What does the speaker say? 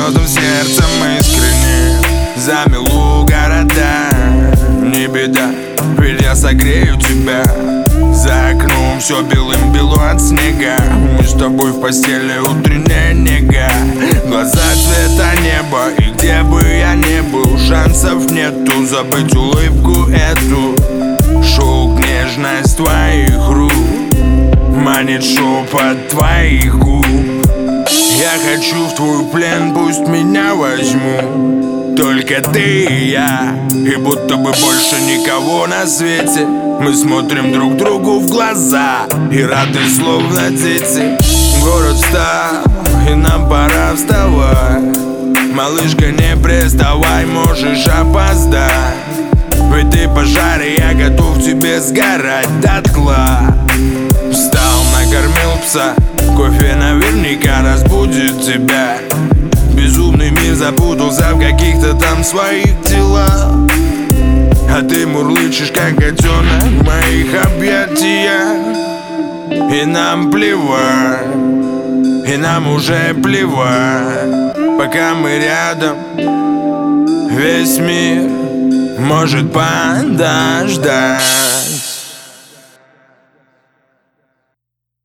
твердым сердцем искренне за милу города. Не беда, ведь я согрею тебя. За окном все белым-бело от снега. Мы с тобой в постели, утренняя нега. Глаза цвета неба, и где бы я ни был, шансов нету забыть улыбку эту. Шелк, нежность твоих рук манит шепот твоих губ. Я хочу в твой плен, пусть меня возьму только ты и я, и будто бы больше никого на свете. Мы смотрим друг другу в глаза и рады, словно дети. Город встал, и нам пора вставать. Малышка, не приставай, можешь опоздать. Ведь ты пожар, и я готов тебе сгорать дотла. Встал, накормил пса, кофе наверняка разбудит тебя. Безумный мир запутался в каких-то там своих делах, а ты мурлычешь, как котенок в моих объятиях. И нам плевать, и нам уже плевать, пока мы рядом, весь мир может подождать.